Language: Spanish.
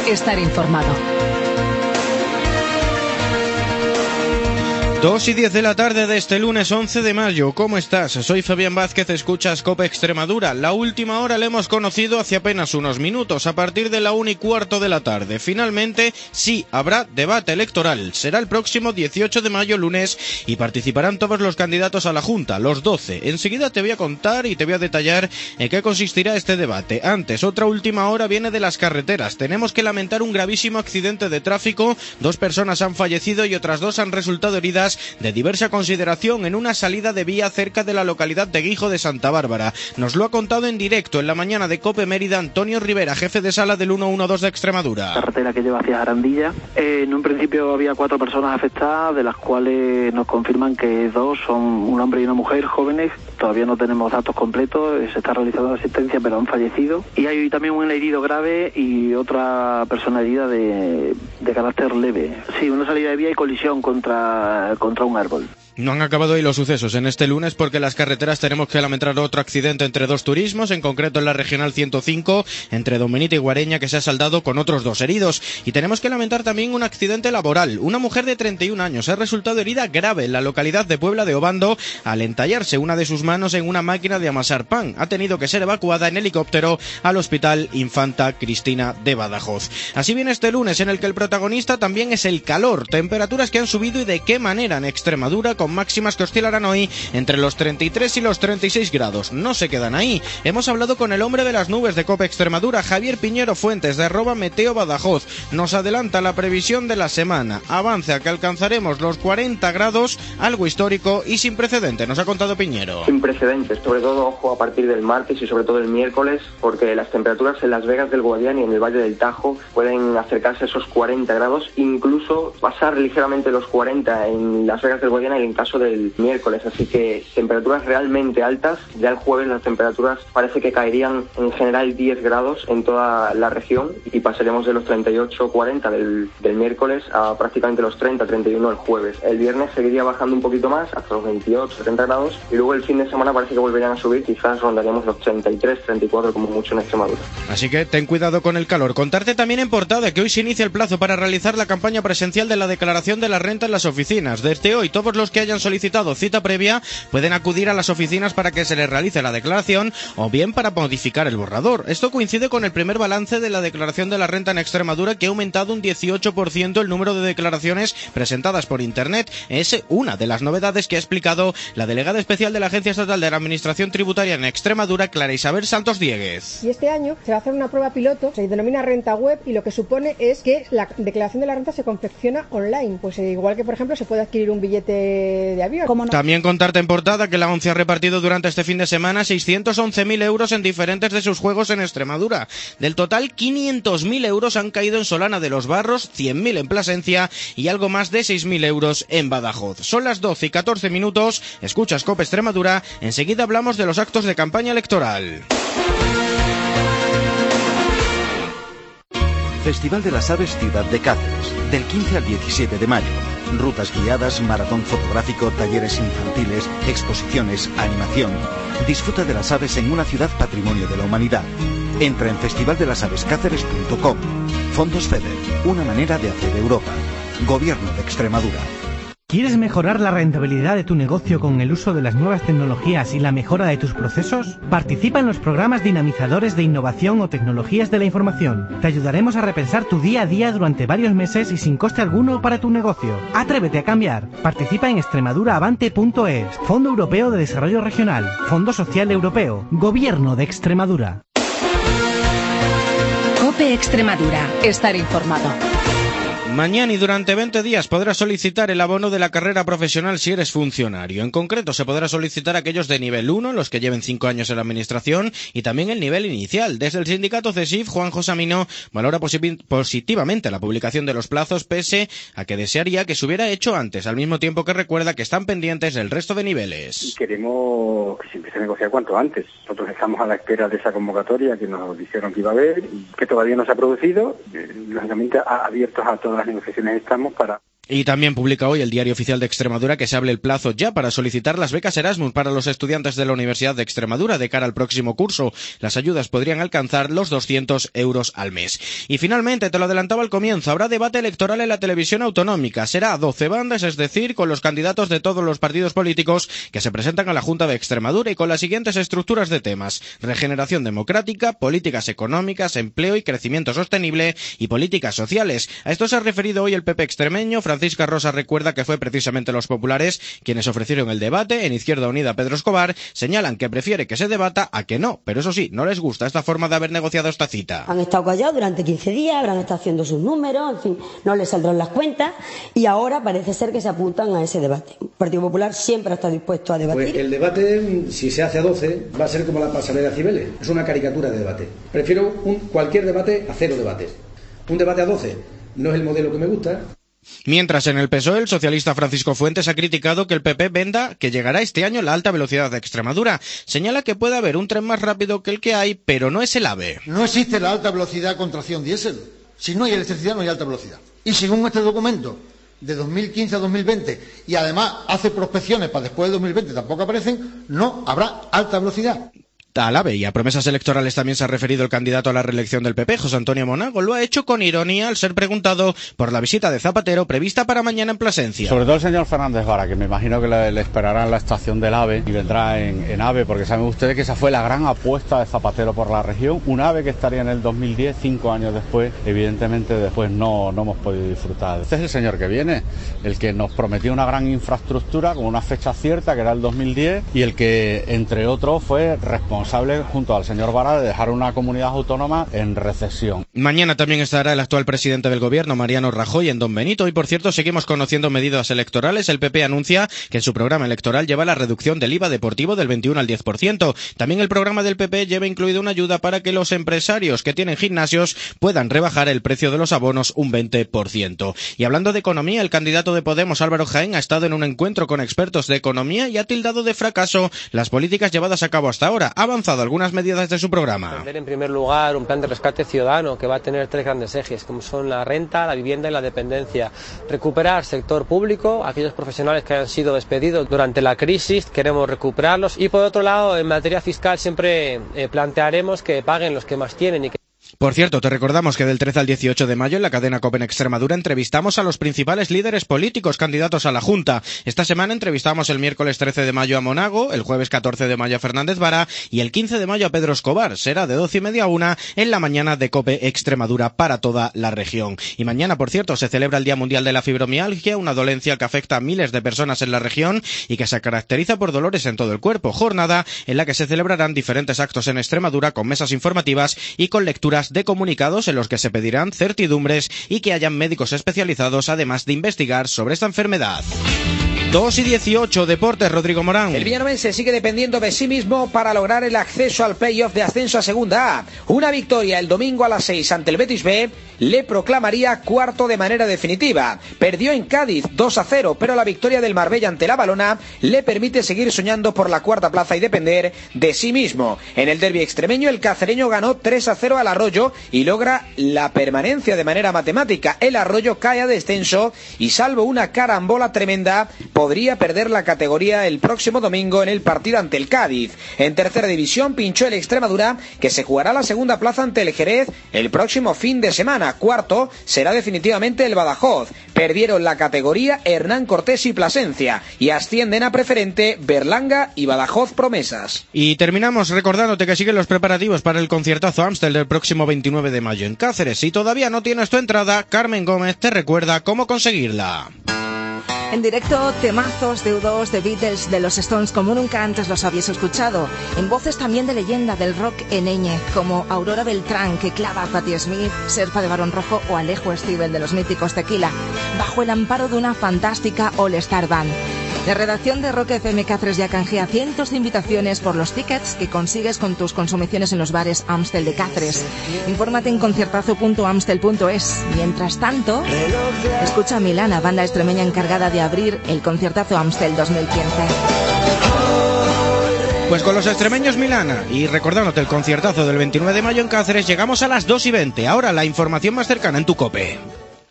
estar informado. 2:10 de la tarde de este lunes 11 de mayo. ¿Cómo estás? Soy Fabián Vázquez, escuchas COPE Extremadura. La última hora la hemos conocido hace apenas unos minutos, a partir de la 1:15 de la tarde. Finalmente, sí, habrá debate electoral. Será el próximo 18 de mayo, lunes, y participarán todos los candidatos a la Junta, los 12. Enseguida te voy a contar y te voy a detallar en qué consistirá este debate. Antes, otra última hora viene de las carreteras. Tenemos que lamentar un gravísimo accidente de tráfico. 2 personas han fallecido y otras 2 han resultado heridas de diversa consideración en una salida de vía cerca de la localidad de Guijo de Santa Bárbara. Nos lo ha contado en directo en la mañana de COPE Mérida Antonio Rivera, jefe de sala del 112 de Extremadura. Carretera que lleva hacia Jarandilla. En un principio había 4 personas afectadas, de las cuales nos confirman que 2 son un hombre y una mujer jóvenes. Todavía no tenemos datos completos, se está realizando la asistencia, pero han fallecido. Y hay también un herido grave y otra persona herida de carácter leve. Sí, una salida de vía y colisión contra un árbol. No han acabado ahí los sucesos en este lunes, porque en las carreteras tenemos que lamentar otro accidente entre 2 turismos, en concreto en la Regional 105, entre Don Benito y Guareña, que se ha saldado con otros 2 heridos. Y tenemos que lamentar también un accidente laboral. Una mujer de 31 años ha resultado herida grave en la localidad de Puebla de Obando al entallarse una de sus manos en una máquina de amasar pan. Ha tenido que ser evacuada en helicóptero al Hospital Infanta Cristina de Badajoz. Así viene este lunes, en el que el protagonista también es el calor. Temperaturas que han subido y de qué manera en Extremadura, con máximas que oscilarán hoy entre los 33 y los 36 grados. No se quedan ahí. Hemos hablado con el hombre de las nubes de COPE Extremadura, Javier Piñero Fuentes, de @meteobadajoz. Nos adelanta la previsión de la semana. Avanza que alcanzaremos los 40 grados, algo histórico y sin precedentes, nos ha contado Piñero. Sin precedentes, sobre todo, ojo, a partir del martes y sobre todo el miércoles, porque las temperaturas en Las Vegas del Guadiana y en el Valle del Tajo pueden acercarse a esos 40 grados, incluso pasar ligeramente los 40 en Las Vegas del Guadiana y en caso del miércoles, así que temperaturas realmente altas. Ya el jueves las temperaturas parece que caerían en general 10 grados en toda la región y pasaremos de los 38-40 del miércoles a prácticamente los 30-31 el jueves. El viernes seguiría bajando un poquito más hasta los 28-30 grados y luego el fin de semana parece que volverían a subir, quizás rondaríamos los 33-34 como mucho en Extremadura. Así que ten cuidado con el calor. Contarte también en portada que hoy se inicia el plazo para realizar la campaña presencial de la declaración de la renta en las oficinas. Desde hoy todos los que hayan solicitado cita previa pueden acudir a las oficinas para que se les realice la declaración o bien para modificar el borrador. Esto coincide con el primer balance de la declaración de la renta en Extremadura, que ha aumentado un 18% el número de declaraciones presentadas por internet. Es una de las novedades que ha explicado la delegada especial de la Agencia Estatal de la Administración Tributaria en Extremadura, Clara Isabel Santos Dieguez. Y este año se va a hacer una prueba piloto, se denomina renta web, y lo que supone es que la declaración de la renta se confecciona online, pues igual que por ejemplo se puede adquirir un billete de avión. No? También contarte en portada que la ONCE ha repartido durante este fin de semana 611.000 euros en diferentes de sus juegos en Extremadura. Del total, 500.000 euros han caído en Solana de los Barros, 100.000 en Plasencia y algo más de 6.000 euros en Badajoz. Son las 12:14 minutos, escuchas COPE Extremadura, enseguida hablamos de los actos de campaña electoral. Festival de las Aves Ciudad de Cáceres, del 15 al 17 de mayo. Rutas guiadas, maratón fotográfico, talleres infantiles, exposiciones, animación. Disfruta de las aves en una ciudad patrimonio de la humanidad. Entra en festivaldelasavescáceres.com. Fondos FEDER, una manera de hacer Europa. Gobierno de Extremadura. ¿Quieres mejorar la rentabilidad de tu negocio con el uso de las nuevas tecnologías y la mejora de tus procesos? Participa en los programas dinamizadores de innovación o tecnologías de la información. Te ayudaremos a repensar tu día a día durante varios meses y sin coste alguno para tu negocio. Atrévete a cambiar. Participa en extremaduraavante.es. Fondo Europeo de Desarrollo Regional. Fondo Social Europeo. Gobierno de Extremadura. COPE Extremadura. Estar informado. Mañana y durante 20 días podrás solicitar el abono de la carrera profesional si eres funcionario. En concreto, se podrá solicitar aquellos de nivel 1, los que lleven 5 años en la administración, y también el nivel inicial. Desde el sindicato CESIF, Juan Josamino valora positivamente la publicación de los plazos, pese a que desearía que se hubiera hecho antes, al mismo tiempo que recuerda que están pendientes del resto de niveles. Queremos que se empiece a negociar cuanto antes. Nosotros estamos a la espera de esa convocatoria que nos dijeron que iba a haber y que todavía no se ha producido. Lógicamente abiertos a todas las negociaciones estamos para... Y también publica hoy el Diario Oficial de Extremadura que se abre el plazo ya para solicitar las becas Erasmus para los estudiantes de la Universidad de Extremadura de cara al próximo curso. Las ayudas podrían alcanzar los 200 euros al mes. Y finalmente, te lo adelantaba al comienzo, habrá debate electoral en la televisión autonómica. Será a 12 bandas, es decir, con los candidatos de todos los partidos políticos que se presentan a la Junta de Extremadura y con las siguientes estructuras de temas: regeneración democrática, políticas económicas, empleo y crecimiento sostenible y políticas sociales. A esto se ha referido hoy el PP extremeño. Francisca Rosa recuerda que fue precisamente los populares quienes ofrecieron el debate. En Izquierda Unida, Pedro Escobar señalan que prefiere que se debata a que no, pero eso sí, no les gusta esta forma de haber negociado esta cita. Han estado callados durante 15 días, habrán estado haciendo sus números, en fin, no les saldrán las cuentas y ahora parece ser que se apuntan a ese debate. El Partido Popular siempre está dispuesto a debatir. Pues el debate, si se hace a 12, va a ser como la pasarela Cibeles, es una caricatura de debate. Prefiero cualquier debate a 0 debates. Un debate a 12 no es el modelo que me gusta. Mientras en el PSOE, el socialista Francisco Fuentes ha criticado que el PP venda que llegará este año la alta velocidad de Extremadura. Señala que puede haber un tren más rápido que el que hay, pero no es el AVE. No existe la alta velocidad con tracción diésel. Si no hay electricidad, no hay alta velocidad. Y según este documento, de 2015 a 2020, y además hace prospecciones para después de 2020, tampoco aparecen, no habrá alta velocidad. Al AVE y a promesas electorales también se ha referido el candidato a la reelección del PP, José Antonio Monago. Lo ha hecho con ironía al ser preguntado por la visita de Zapatero prevista para mañana en Plasencia. Sobre todo el señor Fernández Vara, que me imagino que le esperará en la estación del AVE y vendrá en AVE, porque saben ustedes que esa fue la gran apuesta de Zapatero por la región. Un AVE que estaría en el 2010, 5 años después. Evidentemente después no hemos podido disfrutar. Este es el señor que viene, el que nos prometió una gran infraestructura con una fecha cierta, que era el 2010, y el que, entre otros, fue responsable junto al señor Vara de dejar una comunidad autónoma en recesión. Mañana también estará el actual presidente del gobierno, Mariano Rajoy, en Don Benito. Y por cierto, seguimos conociendo medidas electorales. El PP anuncia que en su programa electoral lleva la reducción del IVA deportivo del 21 al 10%. También el programa del PP lleva incluido una ayuda para que los empresarios que tienen gimnasios puedan rebajar el precio de los abonos un 20%. Y hablando de economía, el candidato de Podemos, Álvaro Jaén, ha estado en un encuentro con expertos de economía y ha tildado de fracaso las políticas llevadas a cabo hasta ahora. Ha avanzado algunas medidas de su programa. En primer lugar, un plan de rescate ciudadano que va a tener 3 grandes ejes, como son la renta, la vivienda y la dependencia. Recuperar sector público, aquellos profesionales que han sido despedidos durante la crisis, queremos recuperarlos. Y por otro lado, en materia fiscal siempre plantearemos que paguen los que más tienen y que... Por cierto, te recordamos que del 13 al 18 de mayo en la cadena COPE en Extremadura entrevistamos a los principales líderes políticos candidatos a la Junta. Esta semana entrevistamos el miércoles 13 de mayo a Monago, el jueves 14 de mayo a Fernández Vara y el 15 de mayo a Pedro Escobar. Será de 12:30 a 1 en la mañana de COPE Extremadura para toda la región. Y mañana, por cierto, se celebra el Día Mundial de la Fibromialgia, una dolencia que afecta a miles de personas en la región y que se caracteriza por dolores en todo el cuerpo. Jornada en la que se celebrarán diferentes actos en Extremadura con mesas informativas y con lecturas de comunicados en los que se pedirán certidumbres y que hayan médicos especializados, además de investigar sobre esta enfermedad. 2:18, Deportes, Rodrigo Morán. El villanovense sigue dependiendo de sí mismo para lograr el acceso al playoff de ascenso a Segunda A. Una victoria el domingo a las 6 ante el Betis B le proclamaría cuarto de manera definitiva. Perdió en Cádiz 2-0, pero la victoria del Marbella ante la Balona le permite seguir soñando por la cuarta plaza y depender de sí mismo. En el derbi extremeño, el cacereño ganó 3-0 al Arroyo y logra la permanencia de manera matemática. El Arroyo cae a descenso y, salvo una carambola tremenda, podría perder la categoría el próximo domingo en el partido ante el Cádiz. En tercera división pinchó el Extremadura, que se jugará la segunda plaza ante el Jerez el próximo fin de semana. Cuarto será definitivamente el Badajoz. Perdieron la categoría Hernán Cortés y Plasencia y ascienden a preferente Berlanga y Badajoz Promesas. Y terminamos recordándote que siguen los preparativos para el conciertazo Amstel del próximo 29 de mayo en Cáceres. Si todavía no tienes tu entrada, Carmen Gómez te recuerda cómo conseguirla. En directo, temazos de U2, de Beatles, de los Stones, como nunca antes los habéis escuchado. En voces también de leyenda del rock eneñe, como Aurora Beltrán, que clava a Patti Smith, Serpa de Barón Rojo o Alejo Stivel de los míticos Tequila, bajo el amparo de una fantástica All-Star Band. La redacción de Rock FM Cáceres ya canjea cientos de invitaciones por los tickets que consigues con tus consumiciones en los bares Amstel de Cáceres. Infórmate en conciertazo.amstel.es. Mientras tanto, escucha a Milana, banda extremeña encargada de abrir el conciertazo Amstel 2015. Pues con los extremeños Milana y recordándote el conciertazo del 29 de mayo en Cáceres, llegamos a las 2:20. Ahora la información más cercana en tu COPE.